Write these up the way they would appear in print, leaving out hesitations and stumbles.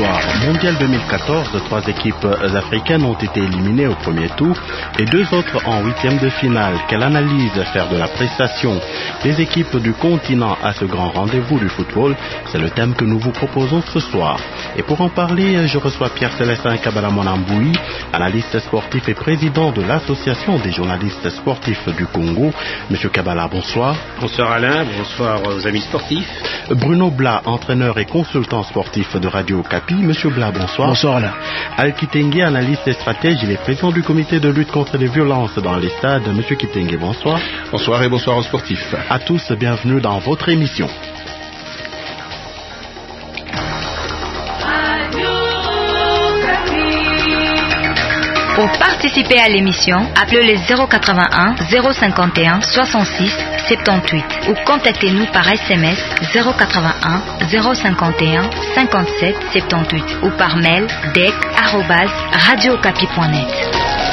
bonsoir. Mondial 2014, 3 équipes africaines ont été éliminées au premier tour et 2 autres en huitième de finale. Quelle analyse faire de la prestation des équipes du continent à ce grand rendez-vous du football? C'est le thème que nous vous proposons ce soir. Et pour en parler, je reçois Pierre-Célestin Kabala Monamboui, analyste sportif et président de l'Association des journalistes sportifs du Congo. Monsieur Kabala, bonsoir. Bonsoir Alain, bonsoir aux amis sportifs. Bruno Bla, entraîneur et consultant sportif de Radio Okapi. Monsieur Bla, bonsoir. Bonsoir Alain. Al Kitenge, analyste et stratège, il est président du comité de lutte contre les violences dans les stades. Monsieur Kitenge, bonsoir. Bonsoir et bonsoir aux sportifs. À tous, bienvenue dans votre émission. Pour participer à l'émission, appelez le 081 051 66 78 ou contactez-nous par SMS 081 051 57 78 ou par mail dec@radiookapi.net.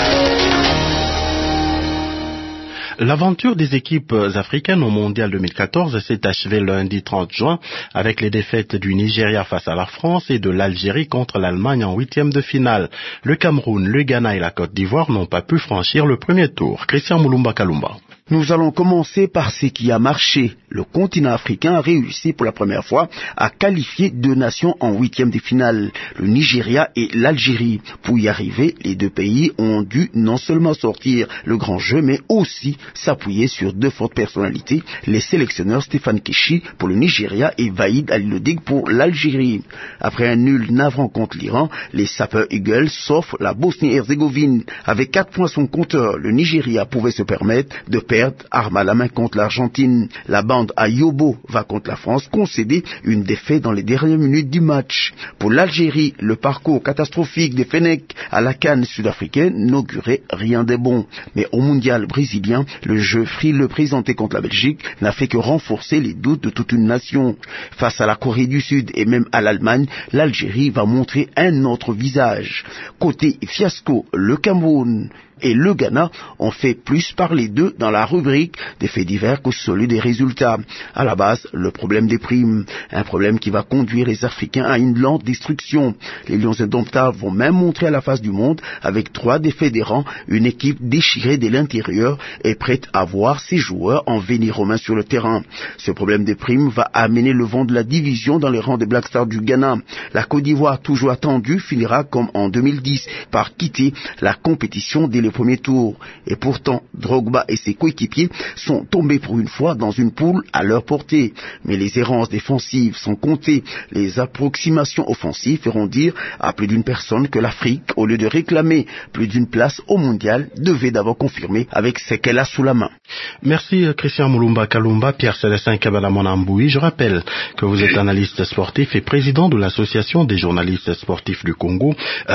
L'aventure des équipes africaines au Mondial 2014 s'est achevée lundi 30 juin avec les défaites du Nigeria face à la France et de l'Algérie contre l'Allemagne en huitième de finale. Le Cameroun, le Ghana et la Côte d'Ivoire n'ont pas pu franchir le premier tour. Christian Moulumba Kalumba. Nous allons commencer par ce qui a marché. Le continent africain a réussi pour la première fois à qualifier 2 nations en huitième de finale, le Nigeria et l'Algérie. Pour y arriver, les 2 pays ont dû non seulement sortir le grand jeu, mais aussi s'appuyer sur 2 fortes personnalités, les sélectionneurs Stéphane Keshi pour le Nigeria et Vaïd Alilodig pour l'Algérie. Après un nul navrant contre l'Iran, les Sapeurs Eagles s'offrent la Bosnie-Herzégovine. Avec 4 points son compteur, le Nigeria pouvait se permettre de perdre arme à la main contre l'Argentine. La bande à Yobo va contre la France concéder une défaite dans les dernières minutes du match. Pour l'Algérie, le parcours catastrophique des Fennecs à la CAN sud-africaine n'augurait rien de bon. Mais au mondial brésilien, le jeu frileux présenté contre la Belgique n'a fait que renforcer les doutes de toute une nation. Face à la Corée du Sud et même à l'Allemagne, l'Algérie va montrer un autre visage. Côté fiasco, le Cameroun et le Ghana ont fait plus parler d'eux dans la rubrique des faits divers que celui des résultats. À la base, le problème des primes, un problème qui va conduire les Africains à une lente destruction. Les Lions indomptables vont même montrer à la face du monde, avec 3 défaites des rangs, une équipe déchirée de l'intérieur et prête à voir ses joueurs en venir romain sur le terrain. Ce problème des primes va amener le vent de la division dans les rangs des Black Stars du Ghana. La Côte d'Ivoire, toujours attendue, finira comme en 2010 par quitter la compétition dès le premier tour. Et pourtant, Drogba et ses coéquipiers sont tombés pour une fois dans une poule à leur portée. Mais les errances défensives sont comptées. Les approximations offensives feront dire à plus d'une personne que l'Afrique, au lieu de réclamer plus d'une place au mondial, devait d'abord confirmer avec ce qu'elle a sous la main. Merci Christian Moulumba Kalumba, Pierre-Célestin Kabala Monamboui. Je rappelle que vous êtes analyste sportif et président de l'Association des journalistes sportifs du Congo.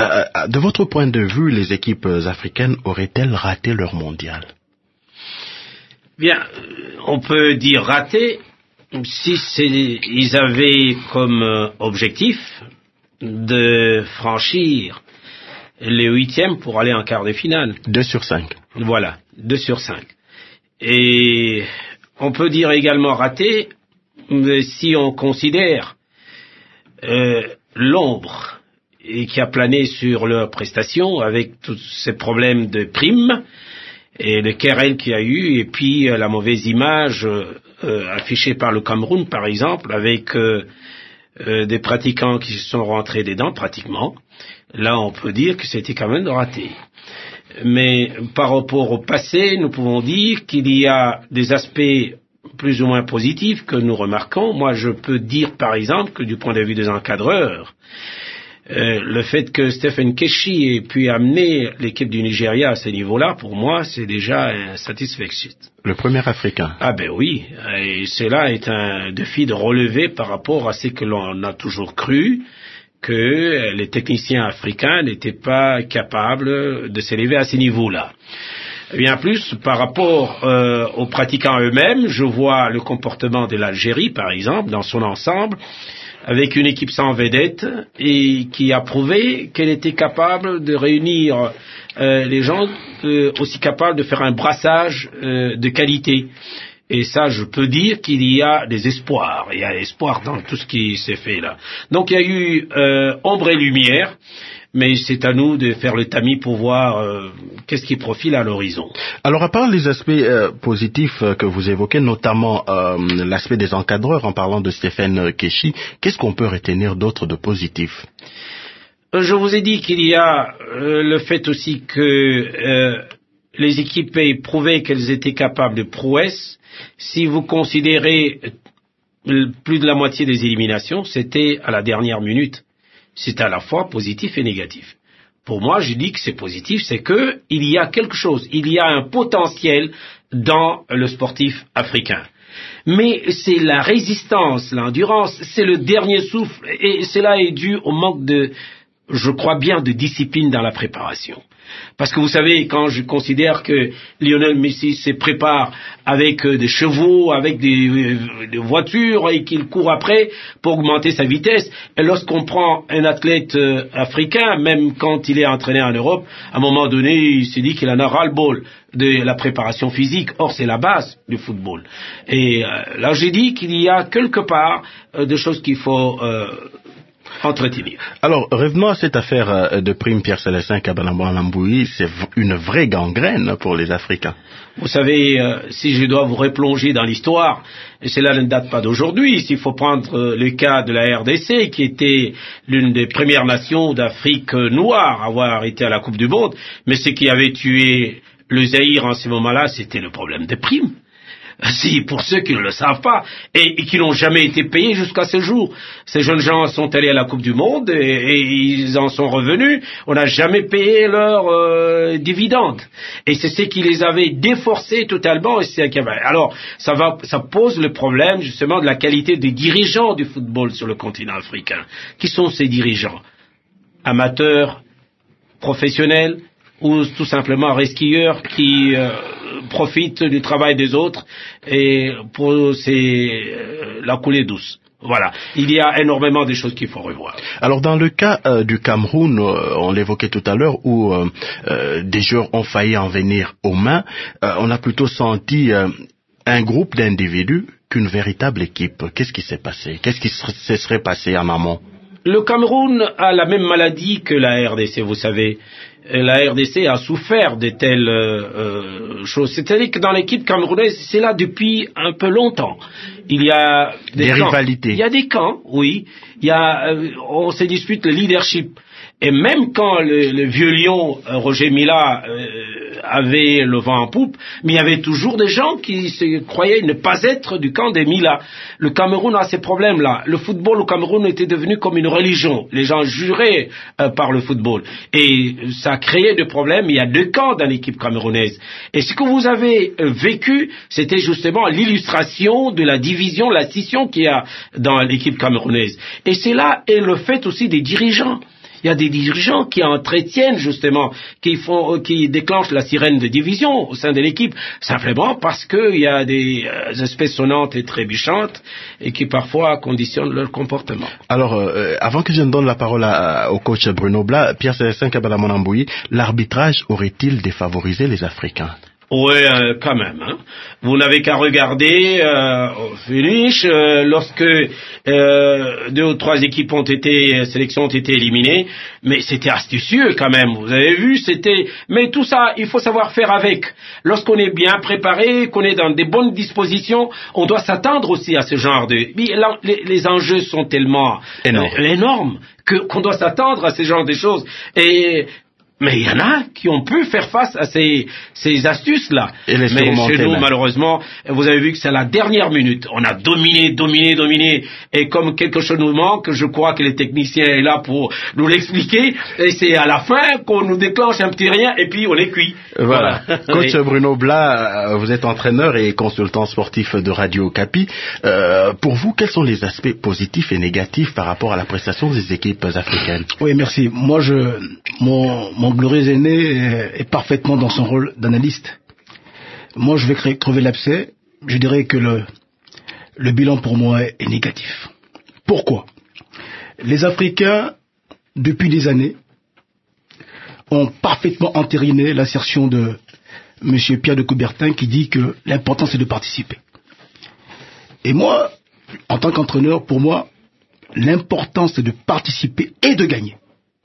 De votre point de vue, les équipes africaines auraient-elles raté leur mondial? Bien, on peut dire raté si ils avaient comme objectif de franchir les huitièmes pour aller en quart de finale. 2 sur 5. Voilà, 2 sur 5. Et on peut dire également raté si on considère l'ombre qui a plané sur leurs prestations avec tous ces problèmes de primes et le querelle qu'il y a eu et puis la mauvaise image affichée par le Cameroun par exemple avec des pratiquants qui se sont rentrés dedans pratiquement. Là on peut dire que c'était quand même raté. Mais par rapport au passé, nous pouvons dire qu'il y a des aspects plus ou moins positifs que nous remarquons. Moi, je peux dire, par exemple, que du point de vue des encadreurs, le fait que Stephen Keshi ait pu amener l'équipe du Nigeria à ce niveau-là, pour moi, c'est déjà une satisfaction. Le premier Africain. Ah ben oui, et cela est un défi de relever par rapport à ce que l'on a toujours cru, que les techniciens africains n'étaient pas capables de s'élever à ces niveaux-là. Bien plus, par rapport aux pratiquants eux-mêmes, je vois le comportement de l'Algérie, par exemple, dans son ensemble, avec une équipe sans vedette, et qui a prouvé qu'elle était capable de réunir les gens aussi capables de faire un brassage de qualité. Et ça, je peux dire qu'il y a des espoirs. Il y a espoir dans tout ce qui s'est fait là. Donc il y a eu ombre et lumière. Mais c'est à nous de faire le tamis pour voir qu'est-ce qui profile à l'horizon. Alors, à part les aspects positifs que vous évoquez, notamment l'aspect des encadreurs, en parlant de Stéphane Keshi, qu'est-ce qu'on peut retenir d'autre de positif? Je vous ai dit qu'il y a le fait aussi que les équipes aient prouvé qu'elles étaient capables de prouesses. Si vous considérez plus de la moitié des éliminations, c'était à la dernière minute. C'est à la fois positif et négatif. Pour moi, je dis que c'est positif, c'est que il y a quelque chose, il y a un potentiel dans le sportif africain. Mais c'est la résistance, l'endurance, c'est le dernier souffle, et cela est dû au manque de, je crois bien, de discipline dans la préparation. Parce que vous savez, quand je considère que Lionel Messi se prépare avec des chevaux, avec des voitures et qu'il court après pour augmenter sa vitesse, et lorsqu'on prend un athlète africain, même quand il est entraîné en Europe, à un moment donné, il se dit qu'il en a ras-le-bol de la préparation physique. Or, c'est la base du football. Et là, j'ai dit qu'il y a quelque part des choses qu'il faut entretenir. Alors, revenons à cette affaire de prime Pierre-Célestin Kabalamoina-Lamboui. C'est une vraie gangrène pour les Africains. Vous savez, si je dois vous replonger dans l'histoire, et cela ne date pas d'aujourd'hui, s'il faut prendre le cas de la RDC, qui était l'une des premières nations d'Afrique noire à avoir été à la Coupe du Monde, mais ce qui avait tué le Zaïre en ce moment-là, c'était le problème des primes. Si, pour ceux qui ne le savent pas, et qui n'ont jamais été payés jusqu'à ce jour. Ces jeunes gens sont allés à la Coupe du Monde, et ils en sont revenus. On n'a jamais payé leurs dividendes. Et c'est ce qui les avait déforcés totalement. Alors, ça pose le problème, justement, de la qualité des dirigeants du football sur le continent africain. Qui sont ces dirigeants? Amateurs, professionnels, ou tout simplement resquilleurs qui profitent du travail des autres et pour la coulée douce. Voilà, il y a énormément de choses qu'il faut revoir. Alors dans le cas du Cameroun, on l'évoquait tout à l'heure, où des joueurs ont failli en venir aux mains, on a plutôt senti un groupe d'individus qu'une véritable équipe. Qu'est-ce qui s'est passé? Qu'est-ce qui se serait passé en amont? Le Cameroun a la même maladie que la RDC, vous savez. La RDC a souffert de telles choses. C'est-à-dire que dans l'équipe camerounaise, c'est là depuis un peu longtemps. Il y a des rivalités. Il y a des camps, oui. On se dispute le leadership. Et même quand le vieux lion, Roger Mila, avait le vent en poupe, mais il y avait toujours des gens qui se croyaient ne pas être du camp des Mila. Le Cameroun a ces problèmes-là. Le football au Cameroun était devenu comme une religion. Les gens juraient par le football. Et ça a créé des problèmes. Il y a deux camps dans l'équipe camerounaise. Et ce que vous avez vécu, c'était justement l'illustration de la division, la scission qu'il y a dans l'équipe camerounaise. Et c'est là, et le fait aussi des dirigeants. Il y a des dirigeants qui entretiennent justement, qui déclenchent la sirène de division au sein de l'équipe, simplement parce qu'il y a des espèces sonnantes et trébuchantes et qui parfois conditionnent leur comportement. Alors, avant que je ne donne la parole au coach Bruno Blas, Pierre-Célestin Kabalamoina-Lamboui, l'arbitrage aurait-il défavorisé les Africains? Oui, quand même. Hein. Vous n'avez qu'à regarder au finish, lorsque 2 ou 3 équipes sélections ont été éliminées, mais c'était astucieux quand même. Vous avez vu, mais tout ça, il faut savoir faire avec. Lorsqu'on est bien préparé, qu'on est dans des bonnes dispositions, on doit s'attendre aussi à ce genre de. Les enjeux sont tellement énormes qu'on doit s'attendre à ce genre de choses. Mais il y en a qui ont pu faire face à ces astuces-là. Mais chez nous, malheureusement, vous avez vu que c'est à la dernière minute. On a dominé. Et comme quelque chose nous manque, je crois que le technicien est là pour nous l'expliquer. Et c'est à la fin qu'on nous déclenche un petit rien et puis on est cuit. Voilà. Coach Bruno Blas, vous êtes entraîneur et consultant sportif de Radio Okapi. Pour vous, quels sont les aspects positifs et négatifs par rapport à la prestation des équipes africaines? Oui, merci. Moi, mon glorieux aîné est parfaitement dans son rôle d'analyste. Moi, je vais crever l'abcès. Je dirais que le bilan pour moi est négatif. Pourquoi? Les Africains, depuis des années, ont parfaitement entériné l'assertion de M. Pierre de Coubertin qui dit que l'important c'est de participer. Et moi, en tant qu'entraîneur, pour moi, l'important c'est de participer et de gagner.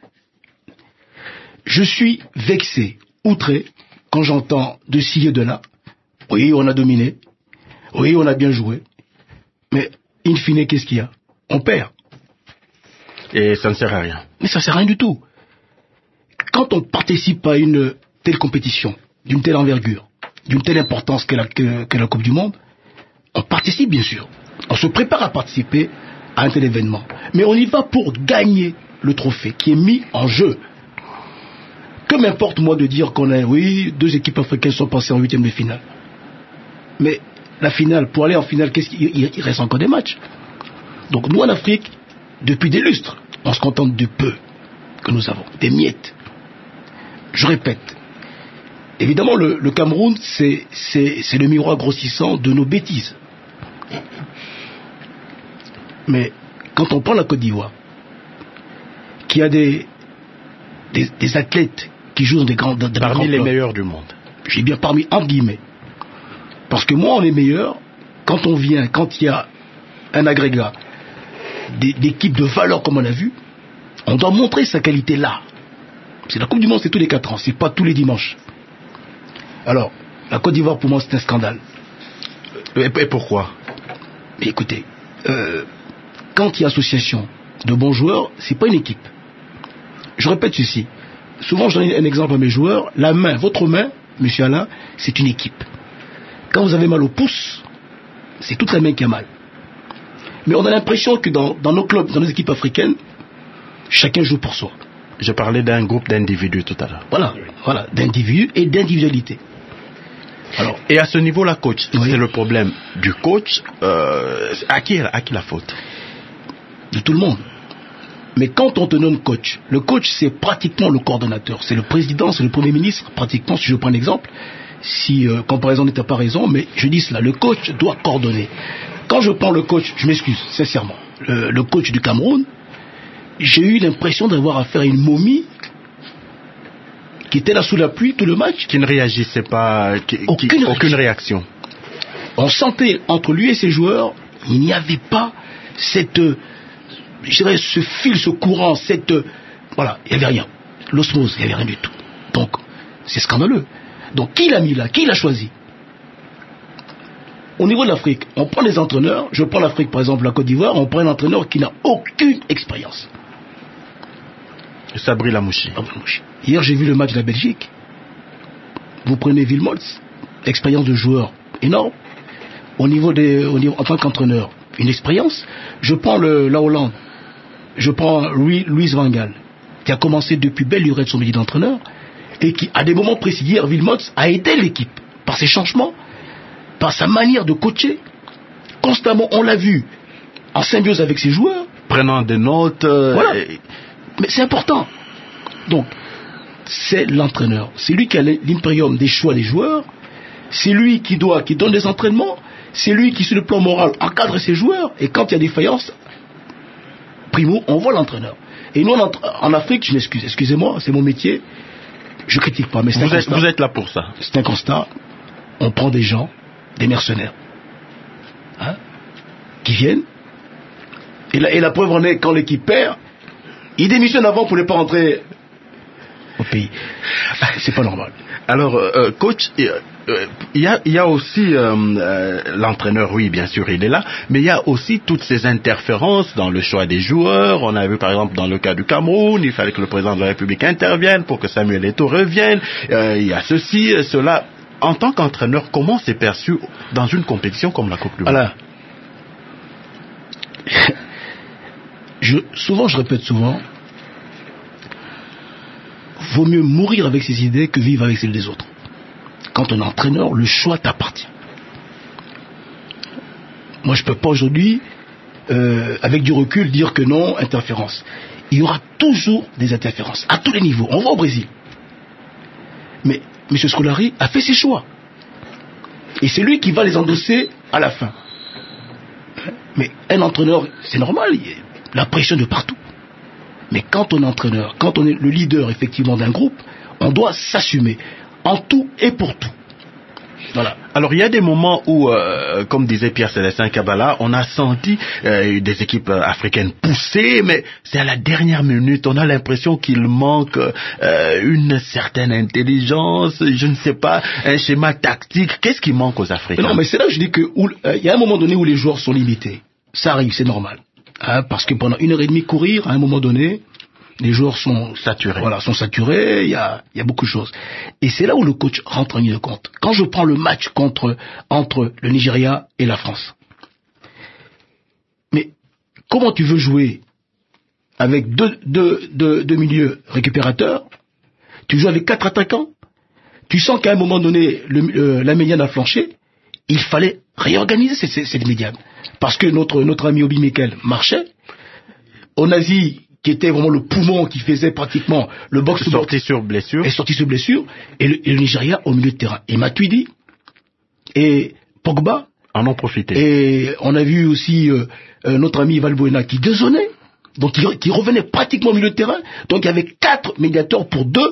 Je suis vexé, outré, quand j'entends de ci et de là. Oui, on a dominé. Oui, on a bien joué. Mais, in fine, qu'est-ce qu'il y a? On perd. Et ça ne sert à rien. Mais ça ne sert à rien du tout. Quand on participe à une telle compétition, d'une telle envergure, d'une telle importance qu'est la Coupe du Monde, on participe bien sûr. On se prépare à participer à un tel événement. Mais on y va pour gagner le trophée qui est mis en jeu. Que m'importe moi de dire qu'on a, oui, 2 équipes africaines sont passées en 8e de finale. Mais la finale, pour aller en finale, il reste encore des matchs. Donc nous en Afrique, depuis des lustres, on se contente du peu que nous avons, des miettes. Je répète, évidemment le Cameroun, c'est le miroir grossissant de nos bêtises. Mais quand on prend la Côte d'Ivoire, qui a des athlètes qui jouent dans des grands clubs, parmi les meilleurs du monde. J'ai bien parmi entre guillemets. Parce que moi, on est meilleur quand on vient, quand il y a un agrégat d'équipes de valeur comme on a vu, on doit montrer sa qualité là. C'est la Coupe du Monde, c'est tous les 4 ans, c'est pas tous les dimanches. Alors, la Côte d'Ivoire pour moi c'est un scandale. Et pourquoi? Mais écoutez, quand il y a association de bons joueurs, c'est pas une équipe. Je répète ceci. Souvent je donne un exemple à mes joueurs, la main, votre main, monsieur Alain, c'est une équipe. Quand vous avez mal au pouce, c'est toute la main qui a mal. Mais on a l'impression que dans nos clubs, dans nos équipes africaines, chacun joue pour soi. Je parlais d'un groupe d'individus tout à l'heure. Voilà, d'individus et d'individualité. Alors, et à ce niveau-là, coach, oui. C'est le problème du coach. À qui la faute? De tout le monde. Mais quand on te nomme coach, le coach c'est pratiquement le coordonnateur. C'est le président, c'est le premier ministre, pratiquement, si je prends un exemple. Si comparaison n'était pas raison, mais je dis cela, le coach doit coordonner. Quand je prends le coach, je m'excuse, sincèrement, le coach du Cameroun, j'ai eu l'impression d'avoir affaire à une momie qui était là sous la pluie tout le match. Qui ne réagissait pas, aucune réaction. On sentait entre lui et ses joueurs, il n'y avait pas cette, je dirais, ce fil, ce courant, voilà, il n'y avait rien. L'osmose, il n'y avait rien du tout. Donc, c'est scandaleux. Donc, qui l'a mis là? Qui l'a choisi? Au niveau de l'Afrique, on prend les entraîneurs, je prends l'Afrique par exemple, la Côte d'Ivoire, on prend un entraîneur qui n'a aucune expérience. Sabri Lamouchi. Hier, j'ai vu le match de la Belgique. Vous prenez Wilmots, expérience de joueur énorme. Au niveau en tant qu'entraîneur, une expérience. Je prends la Hollande. Je prends Louis van Gaal, qui a commencé depuis belle lurette son métier d'entraîneur et qui, à des moments précis, hier, Wilmots a aidé l'équipe par ses changements, par sa manière de coacher. Constamment, on l'a vu en symbiose avec ses joueurs. Prenant des notes. Voilà. Mais c'est important. Donc, c'est l'entraîneur. C'est lui qui a l'impérium des choix des joueurs. C'est lui qui donne des entraînements. C'est lui qui, sur le plan moral, encadre ses joueurs. Et quand il y a des faillances, primo, on voit l'entraîneur. Et nous, en Afrique, je m'excuse, excusez-moi, c'est mon métier. Je critique pas, mais c'est un constat. Vous êtes là pour ça. C'est un constat. On prend des gens, des mercenaires, qui viennent. Et la preuve en est, quand l'équipe perd, ils démissionnent avant pour ne pas rentrer au pays. C'est pas normal. Alors, coach, il y a aussi l'entraîneur, oui, bien sûr, il est là, mais il y a aussi toutes ces interférences dans le choix des joueurs. On a vu, par exemple, dans le cas du Cameroun, il fallait que le président de la République intervienne pour que Samuel Eto'o revienne. Il y a ceci, cela. En tant qu'entraîneur, comment c'est perçu dans une compétition comme la Coupe du Monde? Voilà. Je répète souvent, vaut mieux mourir avec ses idées que vivre avec celles des autres. Quand on est entraîneur, le choix t'appartient. Moi, je ne peux pas aujourd'hui, avec du recul, dire que non, interférence. Il y aura toujours des interférences, à tous les niveaux. On va au Brésil. Mais M. Scolari a fait ses choix. Et c'est lui qui va les endosser à la fin. Mais un entraîneur, c'est normal, il y a la pression de partout. Mais quand on est entraîneur, quand on est le leader effectivement d'un groupe, on doit s'assumer en tout et pour tout. Voilà. Alors il y a des moments où, comme disait Pierre-Célestin Kabala, on a senti des équipes africaines pousser, mais c'est à la dernière minute, on a l'impression qu'il manque une certaine intelligence, je ne sais pas, un schéma tactique. Qu'est-ce qui manque aux Africains? Non, mais c'est là que je dis que il y a un moment donné où les joueurs sont limités. Ça arrive, c'est normal. Parce que pendant 1h30 courir, à un moment donné, les joueurs sont saturés. Voilà, sont saturés, il y a beaucoup de choses. Et c'est là où le coach rentre en ligne de compte. Quand je prends le match entre le Nigeria et la France. Mais comment tu veux jouer avec deux milieux récupérateurs? Tu joues avec 4 attaquants? Tu sens qu'à un moment donné, la médiane a flanché. Il fallait réorganiser cette médiane. Parce que notre ami Obi Mikel marchait. Onazi, qui était vraiment le poumon qui faisait pratiquement le box est sorti sur blessure. Et le Nigeria au milieu de terrain. Et Matuidi et Pogba en ont profité. Et on a vu aussi notre ami Valbuena qui dézonnait. Donc qui revenait pratiquement au milieu de terrain. Donc il y avait 4 médiateurs pour 2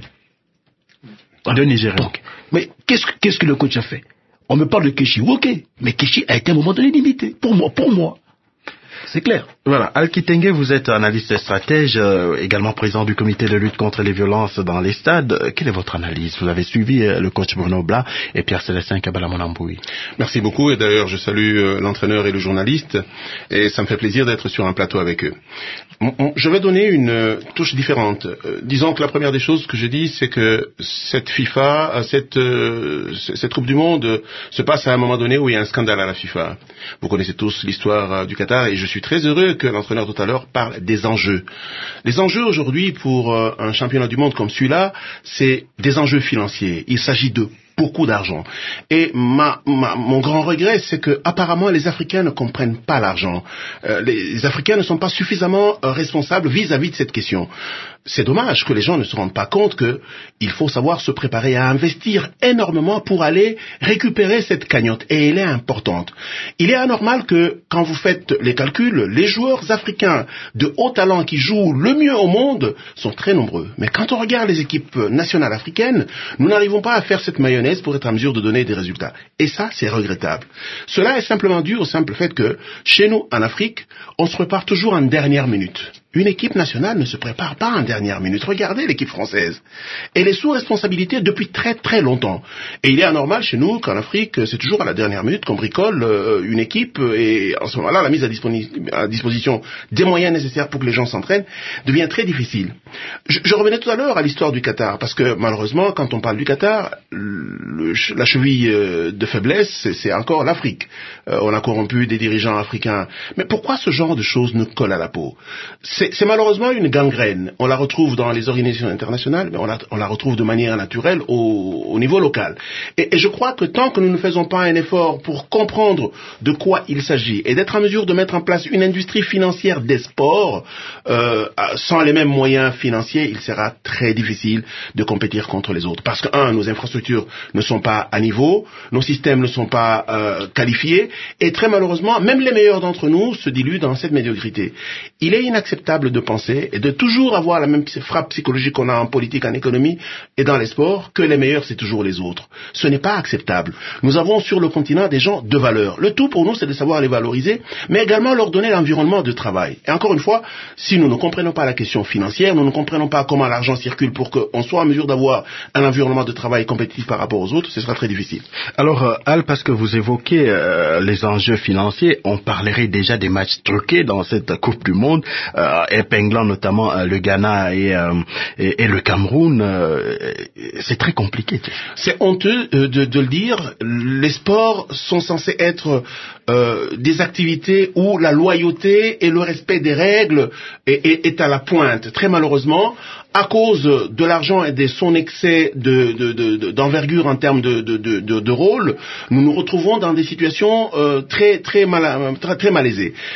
de Nigeria. Donc, mais qu'est-ce que le coach a fait? On me parle de Keshi, ok, mais Keshi a été à un moment donné limité, pour moi. C'est clair. Voilà, Al-Kitenge, vous êtes analyste et stratège, également président du comité de lutte contre les violences dans les stades. Quelle est votre analyse? Vous avez suivi le coach Bruno Bla et Pierre-Célestin Kabala Monamboui. Merci beaucoup, et d'ailleurs je salue l'entraîneur et le journaliste, et ça me fait plaisir d'être sur un plateau avec eux. Je vais donner une touche différente. Disons que la première des choses que je dis, c'est que cette FIFA, cette Coupe du Monde se passe à un moment donné où il y a un scandale à la FIFA. Vous connaissez tous l'histoire du Qatar, et je suis très heureux que l'entraîneur tout à l'heure parle des enjeux. Les enjeux aujourd'hui pour un championnat du monde comme celui-là, c'est des enjeux financiers. Il s'agit de beaucoup d'argent. Et mon grand regret, c'est que apparemment les Africains ne comprennent pas l'argent. Les Africains ne sont pas suffisamment responsables vis-à-vis de cette question. C'est dommage que les gens ne se rendent pas compte qu'il faut savoir se préparer à investir énormément pour aller récupérer cette cagnotte. Et elle est importante. Il est anormal que, quand vous faites les calculs, les joueurs africains de haut talent qui jouent le mieux au monde sont très nombreux. Mais quand on regarde les équipes nationales africaines, nous n'arrivons pas à faire cette mayonnaise pour être en mesure de donner des résultats. Et ça, c'est regrettable. Cela est simplement dû au simple fait que, chez nous, en Afrique, on se prépare toujours en dernière minute. Une équipe nationale ne se prépare pas en dernière minute. Regardez l'équipe française. Elle est sous responsabilité depuis très très longtemps. Et il est anormal chez nous qu'en Afrique, c'est toujours à la dernière minute qu'on bricole une équipe, et en ce moment-là, la mise à disposition des moyens nécessaires pour que les gens s'entraînent devient très difficile. Je revenais tout à l'heure à l'histoire du Qatar, parce que malheureusement, quand on parle du Qatar, la cheville de faiblesse, c'est encore l'Afrique. On a corrompu des dirigeants africains. Mais pourquoi ce genre de choses nous colle à la peau? C'est malheureusement une gangrène. On la retrouve dans les organisations internationales, mais on la retrouve de manière naturelle au niveau local. Et je crois que tant que nous ne faisons pas un effort pour comprendre de quoi il s'agit et d'être en mesure de mettre en place une industrie financière des sports, sans les mêmes moyens financiers, il sera très difficile de compétir contre les autres. Parce que, nos infrastructures ne sont pas à niveau, nos systèmes ne sont pas qualifiés, et très malheureusement, même les meilleurs d'entre nous se diluent dans cette médiocrité. Il est inacceptable de penser et de toujours avoir la même frappe psychologique qu'on a en politique, en économie et dans les sports, que les meilleurs c'est toujours les autres. Ce n'est pas acceptable. Nous avons sur le continent des gens de valeur. Le tout pour nous c'est de savoir les valoriser, mais également leur donner l'environnement de travail. Et encore une fois, si nous ne comprenons pas la question financière, nous ne comprenons pas comment l'argent circule pour qu'on soit en mesure d'avoir un environnement de travail compétitif par rapport aux autres, ce sera très difficile. Alors Al, parce que vous évoquez les enjeux financiers, on parlerait déjà des matchs truqués dans cette Coupe du Monde, épinglant notamment le Ghana et le Cameroun. C'est très compliqué. C'est honteux de le dire. Les sports sont censés être des activités où la loyauté et le respect des règles est à la pointe. Très malheureusement, à cause de l'argent et de son excès d'envergure en termes de rôle, nous nous retrouvons dans des situations très malaisées.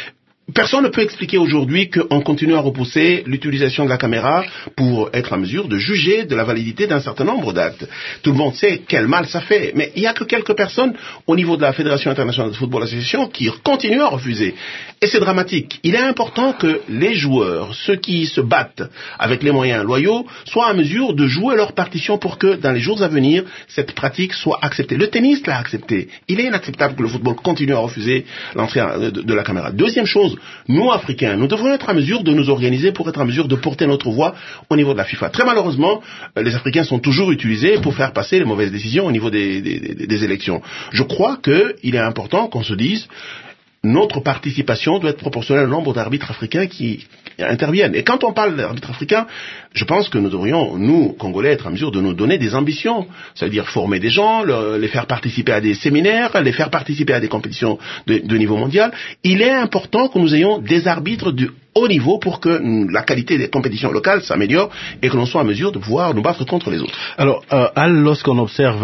Personne ne peut expliquer aujourd'hui qu'on continue à repousser l'utilisation de la caméra pour être en mesure de juger de la validité d'un certain nombre d'actes. Tout le monde sait quel mal ça fait, mais il n'y a que quelques personnes au niveau de la Fédération internationale de football association qui continuent à refuser. Et c'est dramatique. Il est important que les joueurs, ceux qui se battent avec les moyens loyaux, soient en mesure de jouer leur partition pour que dans les jours à venir, cette pratique soit acceptée. Le tennis l'a accepté. Il est inacceptable que le football continue à refuser l'entrée de la caméra. Deuxième chose, nous, Africains, nous devrions être en mesure de nous organiser pour être en mesure de porter notre voix au niveau de la FIFA. Très malheureusement, les Africains sont toujours utilisés pour faire passer les mauvaises décisions au niveau des élections. Je crois qu'il est important qu'on se dise notre participation doit être proportionnelle au nombre d'arbitres africains qui interviennent. Et quand on parle d'arbitres africains, je pense que nous devrions, nous, Congolais, être en mesure de nous donner des ambitions. C'est-à-dire former des gens, les faire participer à des séminaires, les faire participer à des compétitions de niveau mondial. Il est important que nous ayons des arbitres de haut niveau pour que la qualité des compétitions locales s'améliore et que l'on soit en mesure de pouvoir nous battre contre les autres. Alors, Al, lorsqu'on observe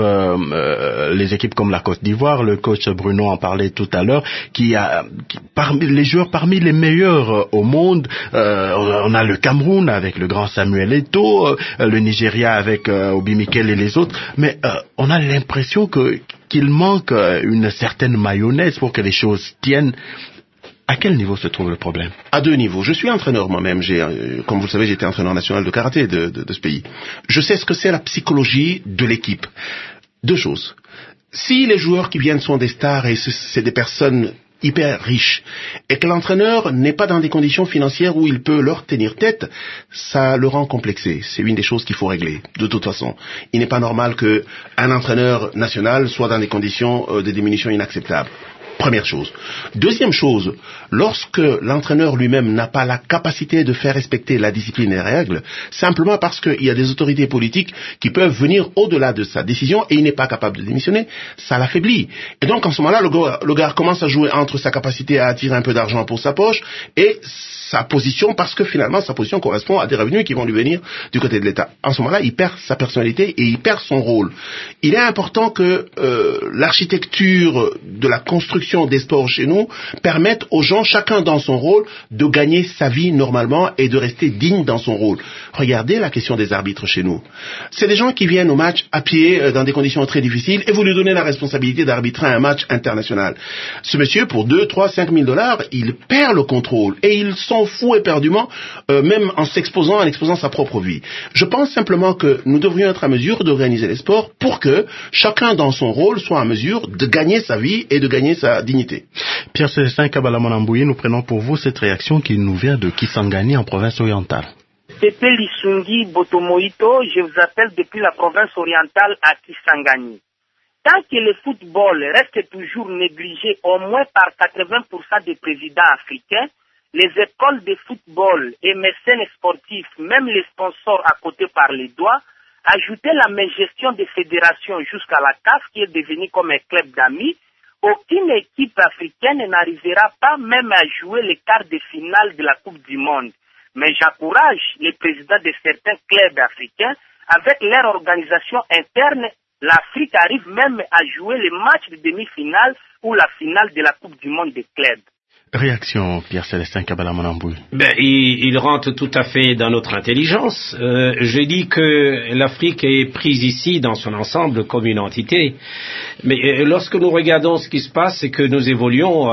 les équipes comme la Côte d'Ivoire, le coach Bruno en parlait tout à l'heure, parmi les joueurs parmi les meilleurs au monde, on a le Cameroun avec le grand Samuel Eto'o, le Nigeria avec Obi Mikel et les autres, mais on a l'impression qu'il manque une certaine mayonnaise pour que les choses tiennent. À quel niveau se trouve le problème? À deux niveaux. Je suis entraîneur moi-même. Comme vous le savez, j'étais entraîneur national de karaté de ce pays. Je sais ce que c'est la psychologie de l'équipe. Deux choses. Si les joueurs qui viennent sont des stars et c'est des personnes hyper riches et que l'entraîneur n'est pas dans des conditions financières où il peut leur tenir tête, ça le rend complexé. C'est une des choses qu'il faut régler. De toute façon, il n'est pas normal qu'un entraîneur national soit dans des conditions de diminution inacceptables. Première chose. Deuxième chose, lorsque l'entraîneur lui-même n'a pas la capacité de faire respecter la discipline et les règles, simplement parce qu'il y a des autorités politiques qui peuvent venir au-delà de sa décision et il n'est pas capable de démissionner, ça l'affaiblit. Et donc en ce moment-là, le gars commence à jouer entre sa capacité à attirer un peu d'argent pour sa poche et sa position, parce que finalement sa position correspond à des revenus qui vont lui venir du côté de l'État. En ce moment-là, il perd sa personnalité et il perd son rôle. Il est important que l'architecture de la construction des sports chez nous permette aux gens, chacun dans son rôle, de gagner sa vie normalement et de rester digne dans son rôle. Regardez la question des arbitres chez nous. C'est des gens qui viennent au match à pied dans des conditions très difficiles et vous lui donnez la responsabilité d'arbitrer un match international. Ce monsieur, pour 2, 3, 5 000 $, il perd le contrôle et il s'en fout éperdument, même en exposant sa propre vie. Je pense simplement que nous devrions être en mesure d'organiser les sports pour que chacun dans son rôle soit en mesure de gagner sa vie et de gagner sa dignité. Pierre-Célestin Kabala-Manambouye, nous prenons pour vous cette réaction qui nous vient de Kisangani en province orientale. Pepe Lisungi Botomoito, je vous appelle depuis la province orientale à Kisangani. Tant que le football reste toujours négligé au moins par 80% des présidents africains, les écoles de football et mécènes sportifs, même les sponsors à côté par les doigts, ajouter la mégestion des fédérations jusqu'à la CAF qui est devenue comme un club d'amis, aucune équipe africaine n'arrivera pas même à jouer les quarts de finale de la Coupe du Monde. Mais j'encourage les présidents de certains clubs africains, avec leur organisation interne, l'Afrique arrive même à jouer les matchs de demi-finale ou la finale de la Coupe du Monde des clubs. Réaction, Pierre-Célestin Kabala-Manambouye. Il rentre tout à fait dans notre intelligence. Je dis que l'Afrique est prise ici dans son ensemble comme une entité. Mais lorsque nous regardons ce qui se passe, c'est que nous évoluons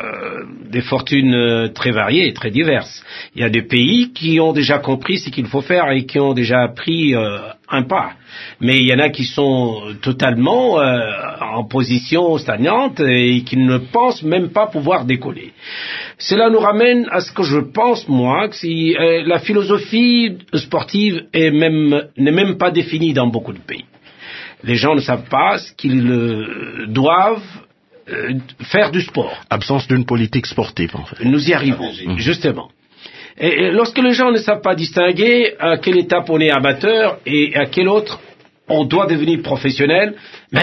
des fortunes très variées et très diverses. Il y a des pays qui ont déjà compris ce qu'il faut faire et qui ont déjà pris un pas. Mais il y en a qui sont totalement en position stagnante et qui ne pensent même pas pouvoir décoller. Cela nous ramène à ce que je pense, moi, que si, la philosophie sportive n'est même pas définie dans beaucoup de pays. Les gens ne savent pas ce qu'ils doivent faire du sport. Absence d'une politique sportive, en fait. Nous y arrivons, justement. Et lorsque les gens ne savent pas distinguer à quelle étape on est amateur et à quelle autre on doit devenir professionnel,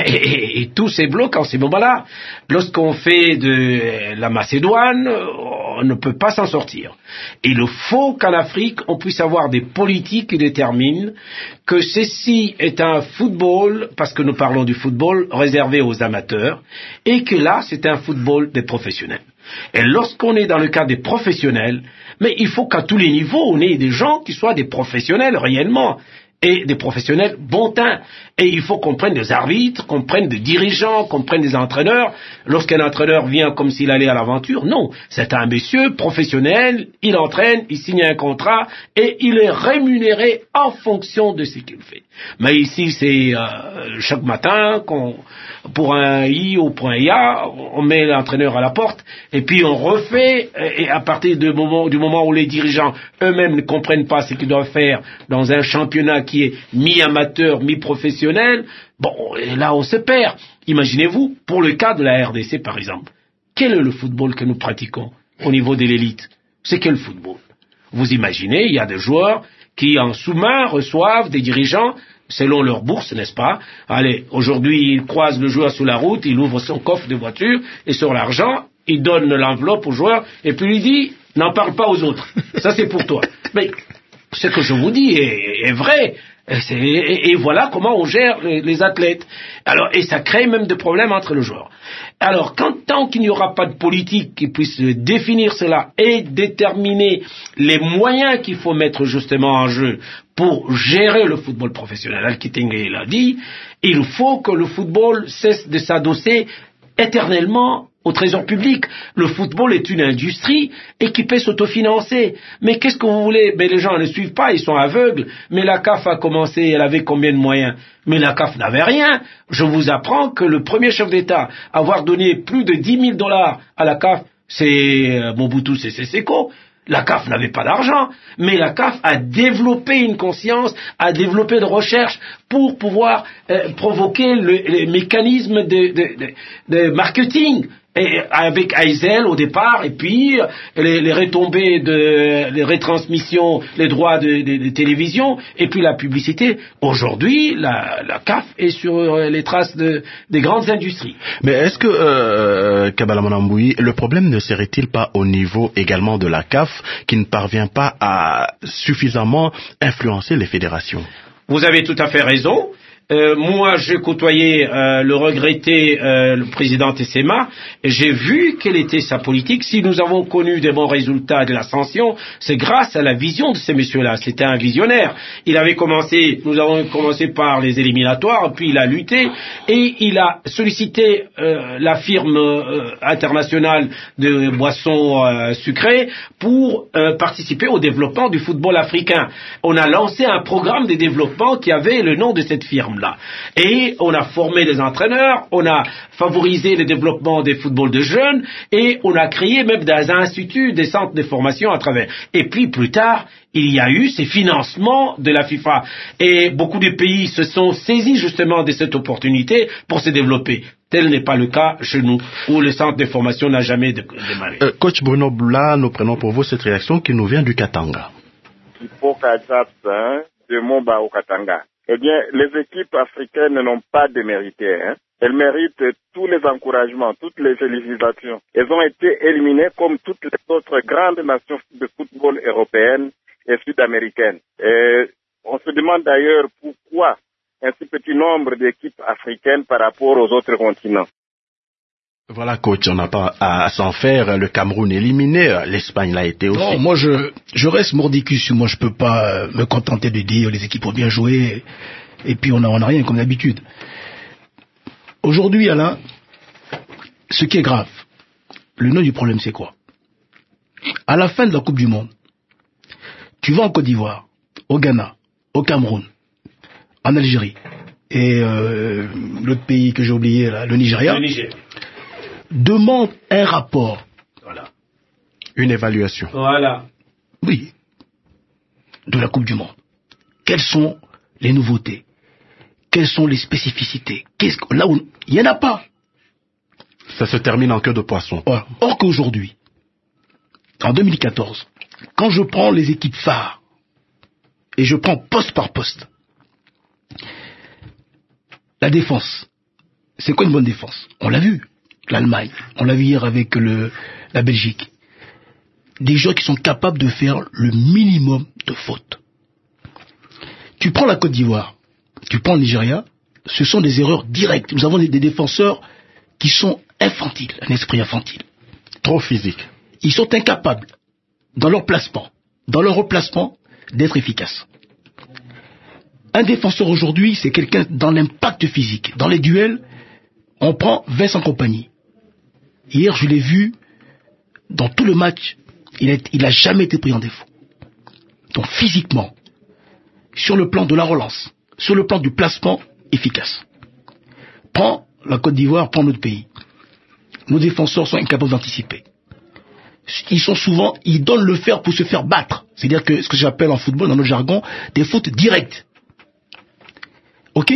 et tout c'est bloqué en ces moments-là. Lorsqu'on fait de la Macédoine, on ne peut pas s'en sortir. Et il faut qu'en Afrique, on puisse avoir des politiques qui déterminent que ceci est un football, parce que nous parlons du football réservé aux amateurs, et que là, c'est un football des professionnels. Et lorsqu'on est dans le cadre des professionnels, mais il faut qu'à tous les niveaux, on ait des gens qui soient des professionnels réellement, et des professionnels bon teint. Et il faut qu'on prenne des arbitres, qu'on prenne des dirigeants, qu'on prenne des entraîneurs. Lorsqu'un entraîneur vient comme s'il allait à l'aventure, non. C'est un monsieur professionnel, il entraîne, il signe un contrat, et il est rémunéré en fonction de ce qu'il fait. Mais ici, c'est chaque matin, pour un I ou pour un IA, on met l'entraîneur à la porte, et puis on refait, et à partir du moment où les dirigeants eux-mêmes ne comprennent pas ce qu'ils doivent faire dans un championnat qui est mi-amateur, mi-professionnel, bon, et là on se perd. Imaginez-vous, pour le cas de la RDC par exemple, quel est le football que nous pratiquons au niveau de l'élite? C'est quel football? Vous imaginez, il y a des joueurs qui en sous-main reçoivent des dirigeants selon leur bourse, n'est-ce pas? Allez, aujourd'hui, il croise le joueur sur la route, il ouvre son coffre de voiture, et sur l'argent, il donne l'enveloppe au joueur, et puis lui dit, n'en parle pas aux autres. Ça, c'est pour toi. Mais ce que je vous dis est vrai. Et voilà comment on gère les athlètes. Alors, et ça crée même des problèmes entre les joueurs. Alors, tant qu'il n'y aura pas de politique qui puisse définir cela et déterminer les moyens qu'il faut mettre justement en jeu pour gérer le football professionnel, Al-Kitenge l'a dit, il faut que le football cesse de s'adosser éternellement au trésor public. Le football est une industrie et qui peut s'autofinancer. Mais qu'est-ce que vous voulez? Les gens ne suivent pas, ils sont aveugles. Mais la CAF a commencé, elle avait combien de moyens? Mais la CAF n'avait rien. Je vous apprends que le premier chef d'État à avoir donné plus de 10 000 $ à la CAF, c'est Mobutu Sese Seko. La CAF n'avait pas d'argent, mais la CAF a développé une conscience, a développé de recherche pour pouvoir provoquer les mécanismes de marketing. Et avec Aizel au départ, et puis les retombées les retransmissions, les droits de télévision, et puis la publicité. Aujourd'hui, la CAF est sur les traces des grandes industries. Mais est-ce que, Kabala Monamboui, le problème ne serait-il pas au niveau également de la CAF qui ne parvient pas à suffisamment influencer les fédérations? Vous avez tout à fait raison. Moi, j'ai côtoyé le regretté le président Tessema, et j'ai vu quelle était sa politique. Si nous avons connu des bons résultats de l'ascension, c'est grâce à la vision de ces messieurs-là. C'était un visionnaire. Nous avons commencé par les éliminatoires, puis il a lutté, et il a sollicité la firme internationale de boissons sucrées pour participer au développement du football africain. On a lancé un programme de développement qui avait le nom de cette firme. Et on a formé les entraîneurs, on a favorisé le développement des footballs de jeunes, et on a créé même des instituts, des centres de formation à travers. Et puis plus tard, il y a eu ces financements de la FIFA. Et beaucoup de pays se sont saisis justement de cette opportunité pour se développer. Tel n'est pas le cas chez nous, où le centre de formation n'a jamais démarré. Coach Bruno Bla, nous prenons pour vous cette réaction qui nous vient du Katanga. De Moba au Katanga. Eh bien, les équipes africaines n'ont pas démérité. Elles méritent tous les encouragements, toutes les félicitations. Elles ont été éliminées comme toutes les autres grandes nations de football européennes et sud-américaines. Et on se demande d'ailleurs pourquoi un si petit nombre d'équipes africaines par rapport aux autres continents. Voilà, coach, on n'a pas à s'en faire. Le Cameroun éliminé, l'Espagne l'a été aussi. Non, moi je reste mordicus. Moi je peux pas me contenter de dire les équipes ont bien joué et puis on a rien comme d'habitude. Aujourd'hui, Alain, ce qui est grave, le nœud du problème c'est quoi? À la fin de la Coupe du Monde, tu vas en Côte d'Ivoire, au Ghana, au Cameroun, en Algérie et l'autre pays que j'ai oublié là, le Nigeria. Demande un rapport. Voilà. Une évaluation. Voilà. Oui. De la Coupe du Monde. Quelles sont les nouveautés? Quelles sont les spécificités? Là où il n'y en a pas. Ça se termine en queue de poisson. Voilà. Or qu'aujourd'hui, en 2014, quand je prends les équipes phares, et je prends poste par poste, la défense, c'est quoi une bonne défense? On l'a vu. L'Allemagne, on l'a vu hier avec la Belgique. Des joueurs qui sont capables de faire le minimum de fautes. Tu prends la Côte d'Ivoire, tu prends le Nigeria, ce sont des erreurs directes. Nous avons des défenseurs qui sont infantiles, un esprit infantile. Trop physique. Ils sont incapables, dans leur replacement, d'être efficaces. Un défenseur aujourd'hui, c'est quelqu'un dans l'impact physique. Dans les duels, on prend Vincent Kompany. Hier, je l'ai vu, dans tout le match, il a jamais été pris en défaut. Donc physiquement, sur le plan de la relance, sur le plan du placement, efficace. Prends la Côte d'Ivoire, prends notre pays. Nos défenseurs sont incapables d'anticiper. Ils donnent le fer pour se faire battre. C'est-à-dire que ce que j'appelle en football, dans notre jargon, des fautes directes. Ok?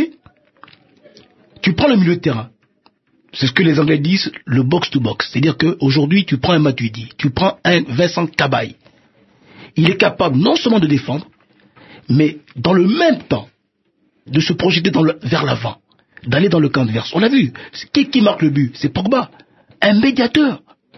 Tu prends le milieu de terrain. C'est ce que les Anglais disent, le box-to-box. C'est-à-dire qu'aujourd'hui, tu prends un Matuidi, tu prends un Vincent Cabaye. Il est capable non seulement de défendre, mais dans le même temps, de se projeter vers l'avant, d'aller dans le camp adverse. On l'a vu. Qui marque le but? C'est Pogba. Un médiateur.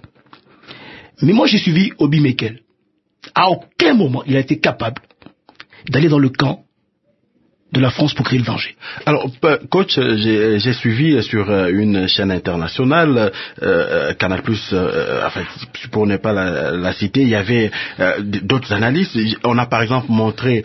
Mais moi, j'ai suivi Obi Mikel. À aucun moment, il a été capable d'aller dans le camp de la France pour créer le danger. Alors, coach, j'ai suivi sur une chaîne internationale, Canal+, enfin, pour ne pas la citer, il y avait d'autres analystes. On a par exemple montré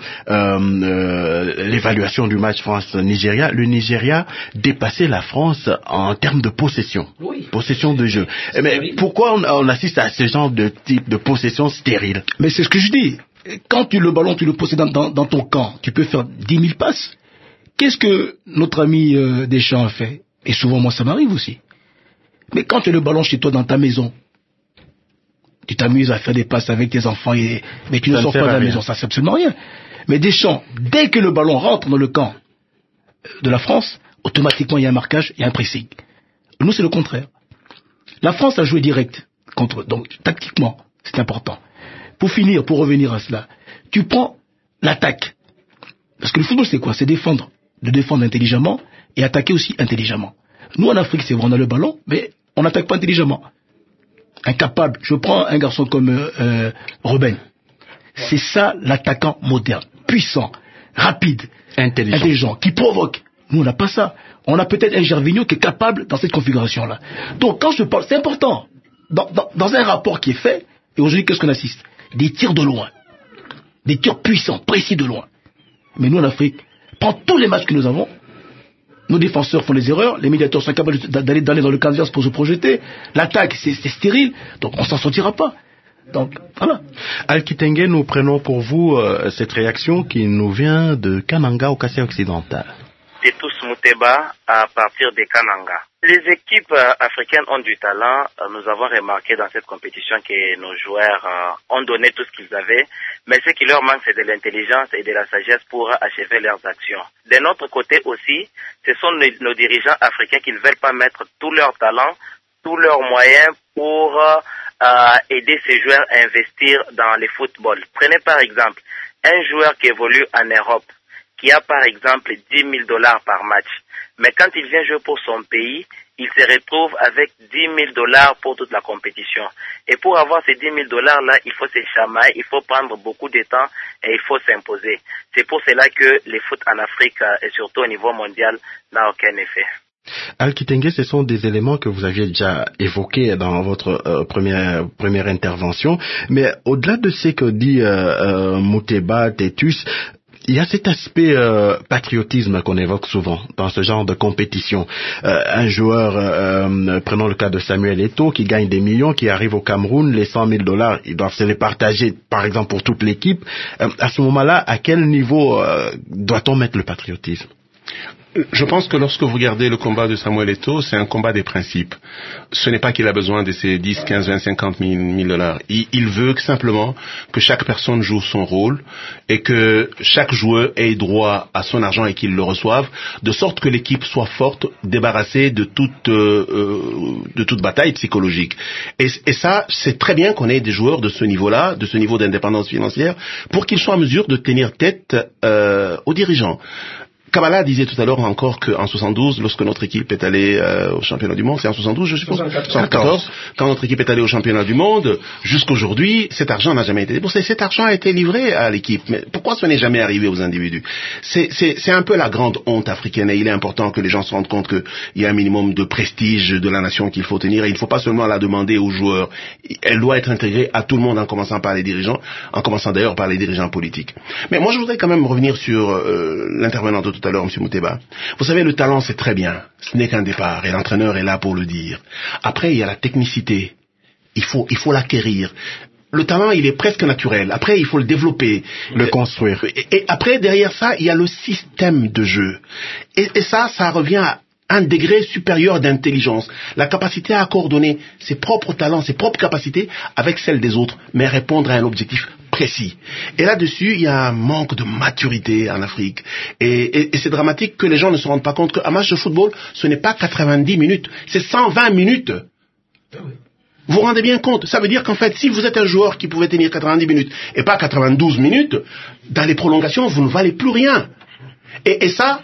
l'évaluation du match France-Nigeria. Le Nigeria dépassait la France en termes de possession, possession de jeu. Mais pourquoi on assiste à ce genre de type de possession stérile? Mais c'est ce que je dis. Quand le ballon, tu le possèdes dans ton camp, tu peux faire 10 000 passes. Qu'est-ce que notre ami Deschamps a fait? Et souvent, moi, ça m'arrive aussi. Mais quand tu as le ballon chez toi, dans ta maison, tu t'amuses à faire des passes avec tes enfants, mais tu ne sors pas de la maison, ça ne sert absolument rien. Mais Deschamps, dès que le ballon rentre dans le camp de la France, automatiquement, il y a un marquage, il y a un pressing. Nous, c'est le contraire. La France a joué direct contre, donc, tactiquement, c'est important. Pour finir, pour revenir à cela, tu prends l'attaque. Parce que le football, c'est quoi? C'est défendre. De défendre intelligemment et attaquer aussi intelligemment. Nous, en Afrique, c'est vrai, on a le ballon, mais on n'attaque pas intelligemment. Incapable. Je prends un garçon comme Robben. C'est ça, l'attaquant moderne. Puissant, rapide, intelligent, qui provoque. Nous, on n'a pas ça. On a peut-être un Gervinho qui est capable dans cette configuration-là. Donc, quand je parle, c'est important. Dans un rapport qui est fait, et aujourd'hui, qu'est-ce qu'on assiste? Des tirs de loin. Des tirs puissants, précis de loin. Mais nous, en Afrique, prends tous les matchs que nous avons, nos défenseurs font des erreurs, les médiateurs sont capables d'aller dans le camp adverse pour se projeter, l'attaque, c'est stérile, donc on s'en sortira pas. Donc, voilà. Al-Kitenge, nous prenons pour vous cette réaction qui nous vient de Kananga au Kassai occidental. Et tous Mouteba à partir de Kananga. Les équipes africaines ont du talent. Nous avons remarqué dans cette compétition que nos joueurs ont donné tout ce qu'ils avaient. Mais ce qui leur manque, c'est de l'intelligence et de la sagesse pour achever leurs actions. De notre côté aussi, ce sont nos dirigeants africains qui ne veulent pas mettre tout leur talent, tous leurs moyens pour aider ces joueurs à investir dans le football. Prenez par exemple un joueur qui évolue en Europe, qui a par exemple $10 000 par match. Mais quand il vient jouer pour son pays, il se retrouve avec $10 000 pour toute la compétition. Et pour avoir ces $10 000 là, il faut se chamailler, il faut prendre beaucoup de temps et il faut s'imposer. C'est pour cela que le foot en Afrique, et surtout au niveau mondial, n'a aucun effet. Al-Kitenge, ce sont des éléments que vous aviez déjà évoqués dans votre première intervention. Mais au-delà de ce que dit Mouteba, Tétus, il y a cet aspect patriotisme qu'on évoque souvent dans ce genre de compétition. Un joueur, prenons le cas de Samuel Eto'o, qui gagne des millions, qui arrive au Cameroun, les $100 000, ils doivent se les partager, par exemple, pour toute l'équipe. À ce moment-là, à quel niveau doit-on mettre le patriotisme? Je pense que lorsque vous regardez le combat de Samuel Eto'o, c'est un combat des principes. Ce n'est pas qu'il a besoin de ces 10, 15, 20, 50 000 $. Il veut simplement que chaque personne joue son rôle et que chaque joueur ait droit à son argent et qu'il le reçoive, de sorte que l'équipe soit forte, débarrassée de toute bataille psychologique. Et ça, c'est très bien qu'on ait des joueurs de ce niveau-là, de ce niveau d'indépendance financière, pour qu'ils soient en mesure de tenir tête aux dirigeants. Kabbalah disait tout à l'heure encore qu'en 72, lorsque notre équipe est allée au championnat du monde, c'est en 72 je suppose, 74, quand notre équipe est allée au championnat du monde, jusqu'aujourd'hui, cet argent n'a jamais été déboursé. Cet argent a été livré à l'équipe. Mais pourquoi ce n'est jamais arrivé aux individus? C'est un peu la grande honte africaine, et il est important que les gens se rendent compte qu'il y a un minimum de prestige de la nation qu'il faut tenir, et il ne faut pas seulement la demander aux joueurs. Elle doit être intégrée à tout le monde, en commençant par les dirigeants, en commençant d'ailleurs par les dirigeants politiques. Mais moi je voudrais quand même revenir sur l'intervenant de tout à l'heure, M. Mouteba. Vous savez, le talent, c'est très bien. Ce n'est qu'un départ, et l'entraîneur est là pour le dire. Après, il y a la technicité. Il faut l'acquérir. Le talent, il est presque naturel. Après, il faut le développer. Le construire. Et après, derrière ça, il y a le système de jeu. Et ça revient à un degré supérieur d'intelligence. La capacité à coordonner ses propres talents, ses propres capacités avec celles des autres, mais répondre à un objectif précis. Et là-dessus, il y a un manque de maturité en Afrique. Et c'est dramatique que les gens ne se rendent pas compte qu'un match de football, ce n'est pas 90 minutes, c'est 120 minutes. Vous vous rendez bien compte? Ça veut dire qu'en fait, si vous êtes un joueur qui pouvait tenir 90 minutes et pas 92 minutes, dans les prolongations, vous ne valez plus rien. Et ça,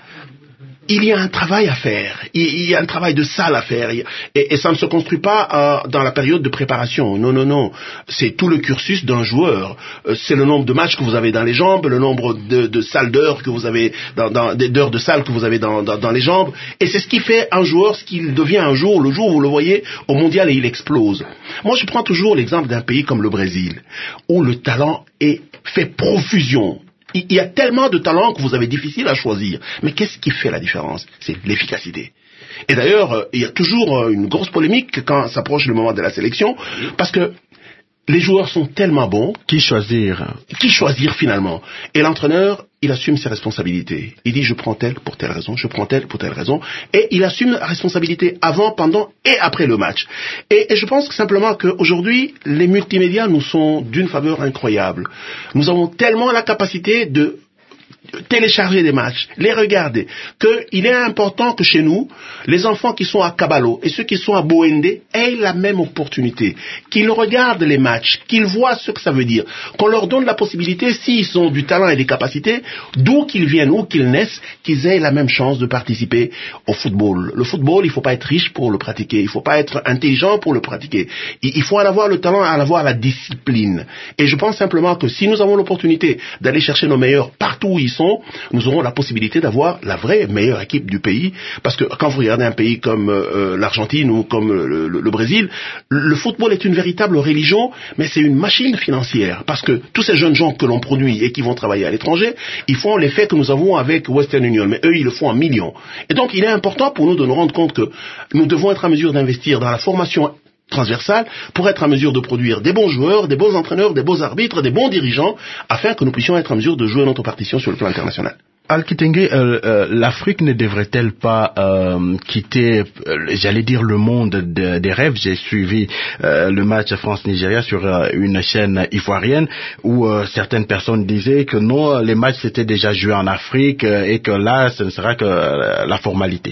il y a un travail à faire, il y a un travail de salle à faire, et ça ne se construit pas dans la période de préparation. Non. C'est tout le cursus d'un joueur. C'est le nombre de matchs que vous avez dans les jambes, le nombre de salles d'heures que vous avez, d'heures de salle que vous avez dans les jambes, et c'est ce qui fait un joueur ce qu'il devient un jour, le jour où vous le voyez au mondial et il explose. Moi, je prends toujours l'exemple d'un pays comme le Brésil, où le talent est fait profusion. Il y a tellement de talents que vous avez difficile à choisir. Mais qu'est-ce qui fait la différence? C'est l'efficacité. Et d'ailleurs, il y a toujours une grosse polémique quand s'approche le moment de la sélection, parce que les joueurs sont tellement bons. Qui choisir finalement? Et l'entraîneur, il assume ses responsabilités. Il dit, je prends tel pour telle raison, je prends tel pour telle raison. Et il assume la responsabilité avant, pendant et après le match. Et je pense simplement qu'aujourd'hui, les multimédias nous sont d'une faveur incroyable. Nous avons tellement la capacité de télécharger des matchs, les regarder, qu'il est important que chez nous, les enfants qui sont à Kabalo et ceux qui sont à Boende aient la même opportunité, qu'ils regardent les matchs, qu'ils voient ce que ça veut dire, qu'on leur donne la possibilité, s'ils ont du talent et des capacités, d'où qu'ils viennent, où qu'ils naissent, qu'ils aient la même chance de participer au football. Le football, il ne faut pas être riche pour le pratiquer, il ne faut pas être intelligent pour le pratiquer, il faut en avoir le talent, en avoir la discipline. Et je pense simplement que si nous avons l'opportunité d'aller chercher nos meilleurs partout où ils sont, nous aurons la possibilité d'avoir la vraie meilleure équipe du pays, parce que quand vous regardez un pays comme l'Argentine ou comme le Brésil, le football est une véritable religion, mais c'est une machine financière, parce que tous ces jeunes gens que l'on produit et qui vont travailler à l'étranger, ils font l'effet que nous avons avec Western Union, mais eux ils le font en millions. Et donc il est important pour nous de nous rendre compte que nous devons être en mesure d'investir dans la formation transversale pour être en mesure de produire des bons joueurs, des bons entraîneurs, des bons arbitres, des bons dirigeants, afin que nous puissions être en mesure de jouer notre partition sur le plan international. Al-Kitenge, l'Afrique ne devrait-elle pas quitter, j'allais dire, le monde des rêves? J'ai suivi le match France-Nigeria sur une chaîne ivoirienne où certaines personnes disaient que non, les matchs s'étaient déjà joués en Afrique et que là, ce ne sera que la formalité.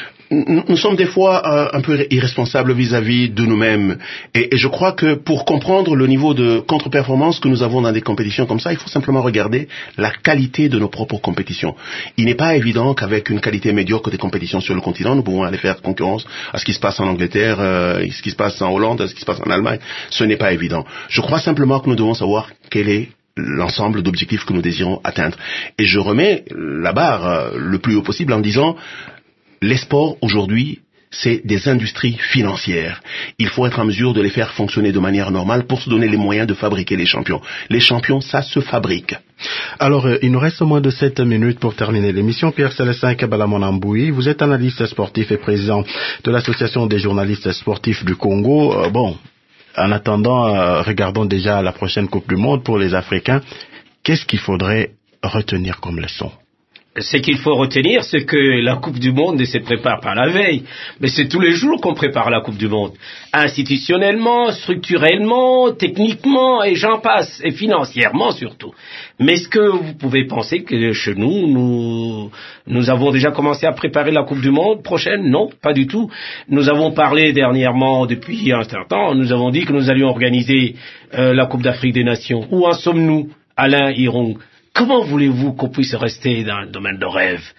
Nous sommes des fois un peu irresponsables vis-à-vis de nous-mêmes. Et je crois que pour comprendre le niveau de contre-performance que nous avons dans des compétitions comme ça, il faut simplement regarder la qualité de nos propres compétitions. Il n'est pas évident qu'avec une qualité médiocre des compétitions sur le continent, nous pouvons aller faire concurrence à ce qui se passe en Angleterre, ce qui se passe en Hollande, ce qui se passe en Allemagne. Ce n'est pas évident. Je crois simplement que nous devons savoir quel est l'ensemble d'objectifs que nous désirons atteindre. Et je remets la barre le plus haut possible en disant: les sports, aujourd'hui, c'est des industries financières. Il faut être en mesure de les faire fonctionner de manière normale pour se donner les moyens de fabriquer les champions. Les champions, ça se fabrique. Alors, il nous reste moins de 7 minutes pour terminer l'émission. Pierre-Célestin Kabalamonamboui, vous êtes analyste sportif et président de l'Association des journalistes sportifs du Congo. En attendant, regardons déjà la prochaine Coupe du Monde pour les Africains. Qu'est-ce qu'il faudrait retenir comme leçon? Ce qu'il faut retenir, c'est que la Coupe du Monde ne se prépare pas la veille, mais c'est tous les jours qu'on prépare la Coupe du Monde. Institutionnellement, structurellement, techniquement, et j'en passe, et financièrement surtout. Mais est-ce que vous pouvez penser que chez nous avons déjà commencé à préparer la Coupe du Monde prochaine? Non, pas du tout. Nous avons parlé dernièrement, depuis un certain temps, nous avons dit que nous allions organiser la Coupe d'Afrique des Nations. Où en sommes-nous, Alain Hirong? Comment voulez-vous qu'on puisse rester dans le domaine de rêve?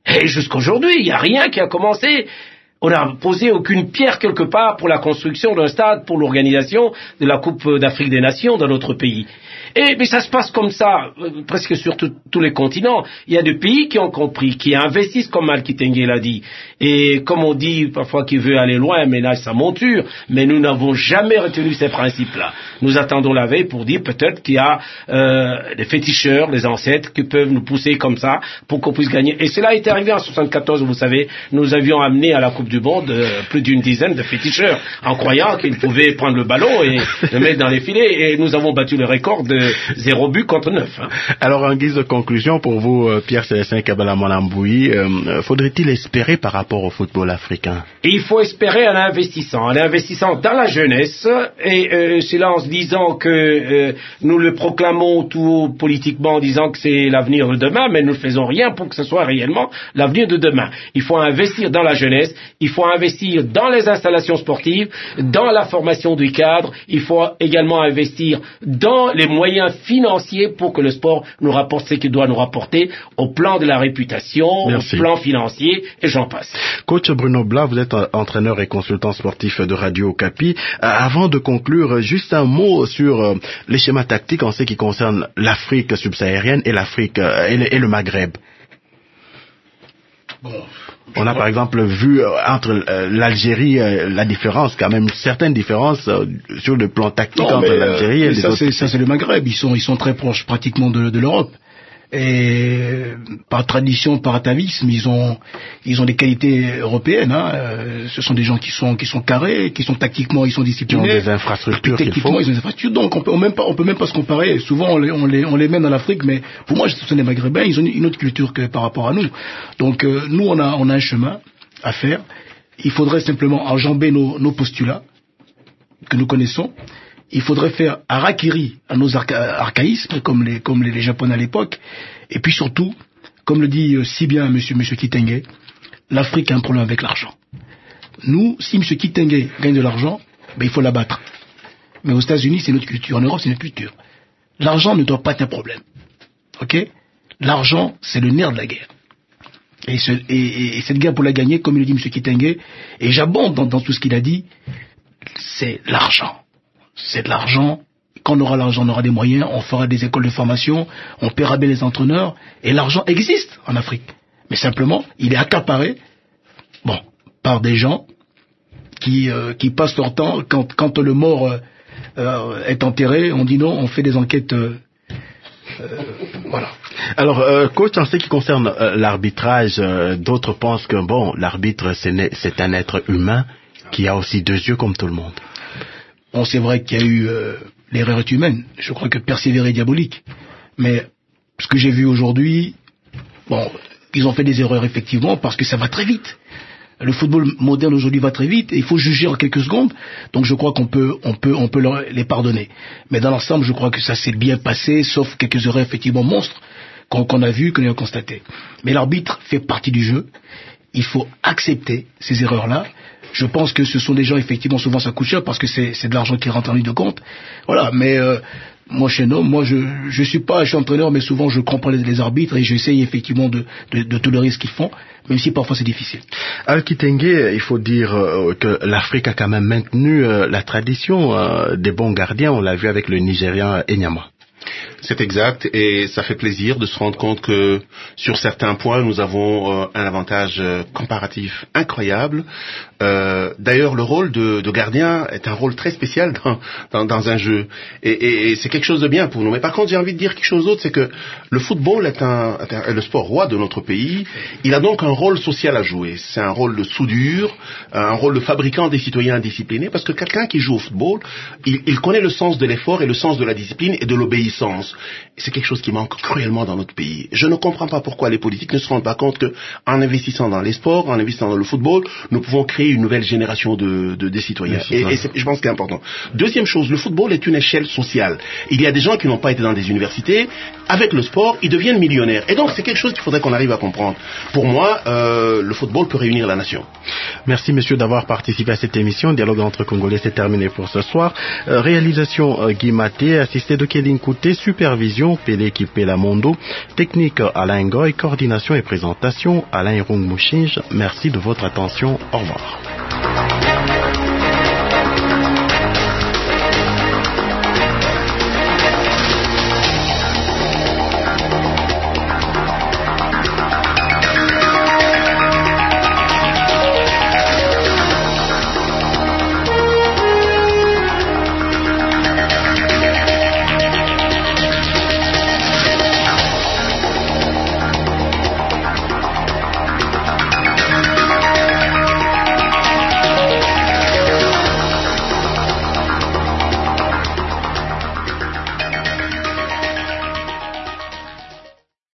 Et jusqu'aujourd'hui, il n'y a rien qui a commencé. On n'a posé aucune pierre quelque part pour la construction d'un stade, pour l'organisation de la Coupe d'Afrique des Nations dans notre pays. Mais ça se passe comme ça, presque sur tous les continents. Il y a des pays qui ont compris, qui investissent, comme Al-Kitenge l'a dit. Et comme on dit parfois qu'il veut aller loin, mais là, sa monture. Mais nous n'avons jamais retenu ces principes-là. Nous attendons la veille pour dire peut-être qu'il y a des féticheurs, des ancêtres, qui peuvent nous pousser comme ça pour qu'on puisse gagner. Et cela est arrivé en 74, vous savez. Nous avions amené à la Coupe du Monde plus d'une dizaine de féticheurs, en croyant qu'ils pouvaient prendre le ballon et le mettre dans les filets. Et nous avons battu le record de 0 but contre 9. Hein. Alors, en guise de conclusion, pour vous, Pierre-Célestin Kabala-Monamboui, faudrait-il espérer par rapport au football africain? Il faut espérer en investissant dans la jeunesse, et c'est en se disant que nous le proclamons tout politiquement en disant que c'est l'avenir de demain, mais nous ne faisons rien pour que ce soit réellement l'avenir de demain. Il faut investir dans la jeunesse, il faut investir dans les installations sportives, dans la formation du cadre, il faut également investir dans les moyens financiers pour que le sport nous rapporte ce qu'il doit nous rapporter au plan de la réputation, Merci. Au plan financier, et j'en passe. Coach Bruno Blas, vous êtes entraîneur et consultant sportif de Radio Okapi. Avant de conclure, juste un mot sur les schémas tactiques en ce qui concerne l'Afrique subsaharienne et l'Afrique et le Maghreb. Bon, on a par exemple vu entre l'Algérie la différence, quand même certaines différences sur le plan tactique entre l'Algérie et les autres. Ça c'est le Maghreb, ils sont très proches pratiquement de l'Europe. Et par tradition, par atavisme, ils ont des qualités européennes. Hein. Ce sont des gens qui sont carrés, qui sont tactiquement, ils sont disciplinés. Ils ont des infrastructures qu'il faut. Ils ont des infrastructures. Donc on peut même pas se comparer. Souvent on les mène en Afrique, mais pour moi, ce sont des Maghrébins. Ils ont une autre culture que par rapport à nous. Donc nous on a un chemin à faire. Il faudrait simplement enjamber nos postulats que nous connaissons. Il faudrait faire harakiri à nos archaïsmes, comme les Japonais à l'époque. Et puis surtout, comme le dit si bien monsieur Kitenge, l'Afrique a un problème avec l'argent. Nous, si monsieur Kitenge gagne de l'argent, il faut l'abattre. Mais aux États-Unis, c'est notre culture. En Europe, c'est notre culture. L'argent ne doit pas être un problème. Ok? L'argent, c'est le nerf de la guerre. Et cette guerre, pour la gagner, comme il le dit monsieur Kitenge, et j'abonde dans tout ce qu'il a dit, c'est l'argent. C'est de l'argent. Quand on aura l'argent, on aura des moyens, on fera des écoles de formation, on paiera bien les entraîneurs, et l'argent existe en Afrique. Mais simplement, il est accaparé, par des gens qui passent leur temps, quand le mort est enterré, on dit non, on fait des enquêtes. Voilà. Alors, coach, en ce qui concerne l'arbitrage, d'autres pensent que l'arbitre c'est un être humain qui a aussi deux yeux comme tout le monde. Bon, c'est vrai qu'il y a eu l'erreur est humaine. Je crois que persévérer est diabolique. Mais ce que j'ai vu aujourd'hui, ils ont fait des erreurs effectivement parce que ça va très vite. Le football moderne aujourd'hui va très vite et il faut juger en quelques secondes. Donc je crois qu'on peut les pardonner. Mais dans l'ensemble, je crois que ça s'est bien passé, sauf quelques erreurs effectivement monstres qu'on a vues, qu'on a constatées. Mais l'arbitre fait partie du jeu. Il faut accepter ces erreurs-là. Je pense que ce sont des gens, effectivement, souvent ça coûte cher parce que c'est de l'argent qui rentre en ligne de compte. Voilà, mais moi, je suis entraîneur, mais souvent je comprends les arbitres et j'essaye effectivement de tolérer ce qu'ils font, même si parfois c'est difficile. Al-Kitenge, il faut dire que l'Afrique a quand même maintenu la tradition des bons gardiens. On l'a vu avec le Nigérian Enyama. C'est exact, et ça fait plaisir de se rendre compte que sur certains points, nous avons un avantage comparatif incroyable. D'ailleurs, le rôle de gardien est un rôle très spécial dans un jeu, et c'est quelque chose de bien pour nous. Mais par contre, j'ai envie de dire quelque chose d'autre, c'est que le football est le sport roi de notre pays. Il a donc un rôle social à jouer. C'est un rôle de soudure, un rôle de fabricant des citoyens disciplinés, parce que quelqu'un qui joue au football, il connaît le sens de l'effort et le sens de la discipline et de l'obéissance. C'est quelque chose qui manque cruellement dans notre pays. Je ne comprends pas pourquoi les politiques ne se rendent pas compte qu'en investissant dans les sports, en investissant dans le football, nous pouvons créer une nouvelle génération des citoyens. Et je pense que c'est important. Deuxième chose, le football est une échelle sociale. Il y a des gens qui n'ont pas été dans des universités. Avec le sport, ils deviennent millionnaires. Et donc, c'est quelque chose qu'il faudrait qu'on arrive à comprendre. Pour moi, le football peut réunir la nation. Merci, messieurs, d'avoir participé à cette émission. Dialogue entre Congolais, c'est terminé pour ce soir. Réalisation Guy Maté, assisté de Kéline Kouté, super Supervision, Pélé Kipela Mondo. Technique, Alain Goy. Coordination et présentation, Alain Irung Mouchinge. Merci de votre attention. Au revoir.